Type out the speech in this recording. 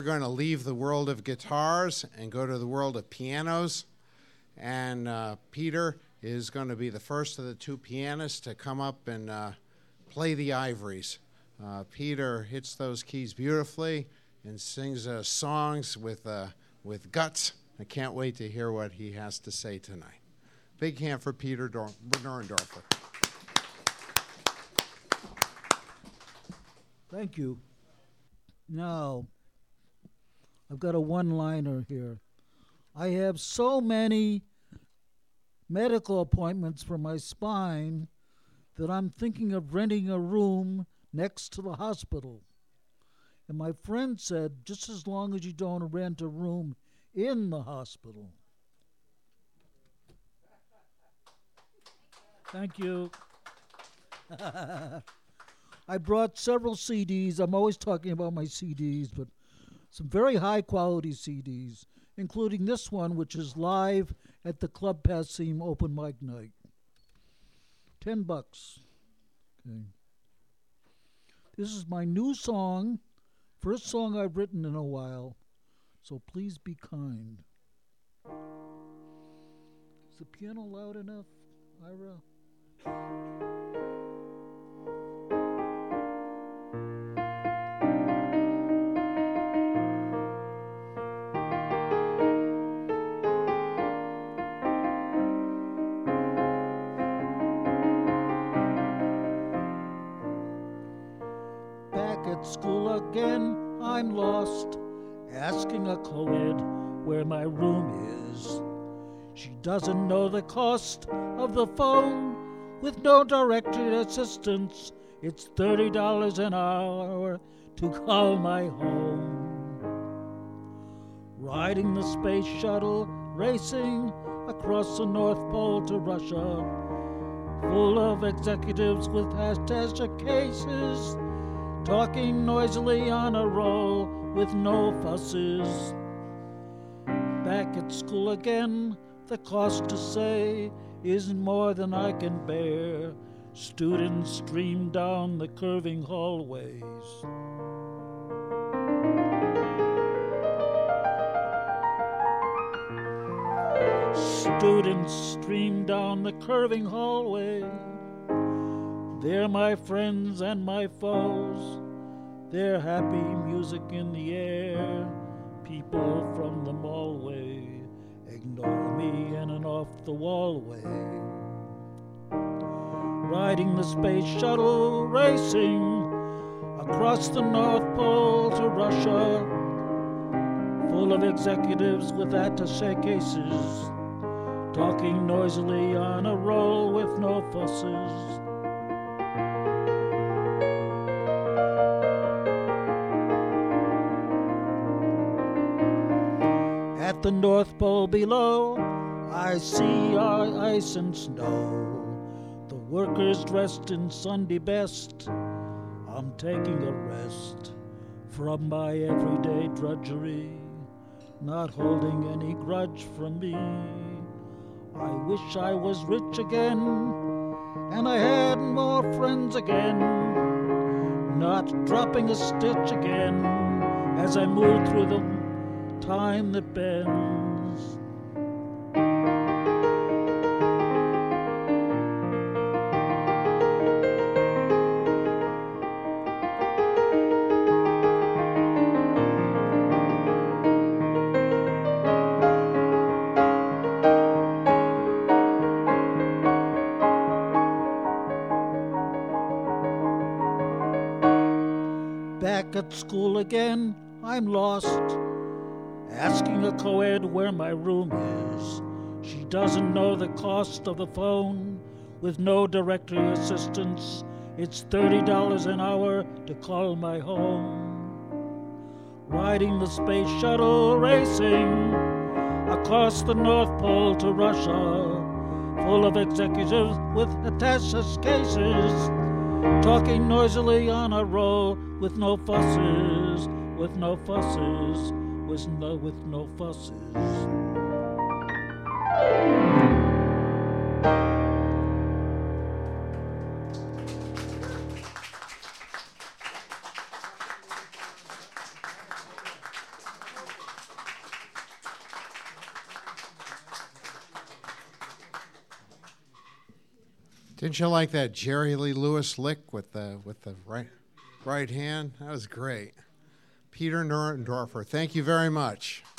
going to leave the world of guitars and go to the world of pianos. And Peter is going to be the first of the two pianists to come up and play the ivories. Peter hits those keys beautifully and sings songs with guts. I can't wait to hear what he has to say tonight. Big hand for Peter Dorndorfer. Thank you. Now, I've got a one-liner here. I have so many medical appointments for my spine that I'm thinking of renting a room next to the hospital. And my friend said, just as long as you don't rent a room in the hospital. Thank you. I brought several CDs. I'm always talking about my CDs, but some very high-quality CDs, including this one, which is live at the Club Passim open mic night. $10. Okay. This is my new song, first song I've written in a while, so please be kind. Is the piano loud enough, Ira? Back at school again, I'm lost, asking a co-ed where my room is. She doesn't know the cost of the phone with no directory assistance. It's $30 an hour to call my home. Riding the space shuttle, racing across the North Pole to Russia, full of executives with attache cases, talking noisily on a roll with no fusses. Back at school again, the cost to say isn't more than I can bear. Students stream down the curving hallways. Students stream down the curving hallway. They're my friends and my foes. They're happy music in the air. People from the mallway ignore me in and off the wallway. Riding the space shuttle, racing across the North Pole to Russia, full of executives with attaché cases, talking noisily on a roll with no fusses. At the North Pole below, I see our ice and snow. The workers dressed in Sunday best. I'm taking a rest from my everyday drudgery, not holding any grudge from me. I wish I was rich again, and I had more friends again, not dropping a stitch again as I move through the time that bends. Back at school again, I'm lost, asking a co-ed where my room is. She doesn't know the cost of the phone with no directory assistance. It's $30 an hour to call my home. Riding the space shuttle, racing across the North Pole to Russia, full of executives with attaché cases, talking noisily on a roll with no fusses, with no fusses, with no fusses. Didn't you like that Jerry Lee Lewis lick with the right hand? That was great. Peter Nurendorfer, thank you very much.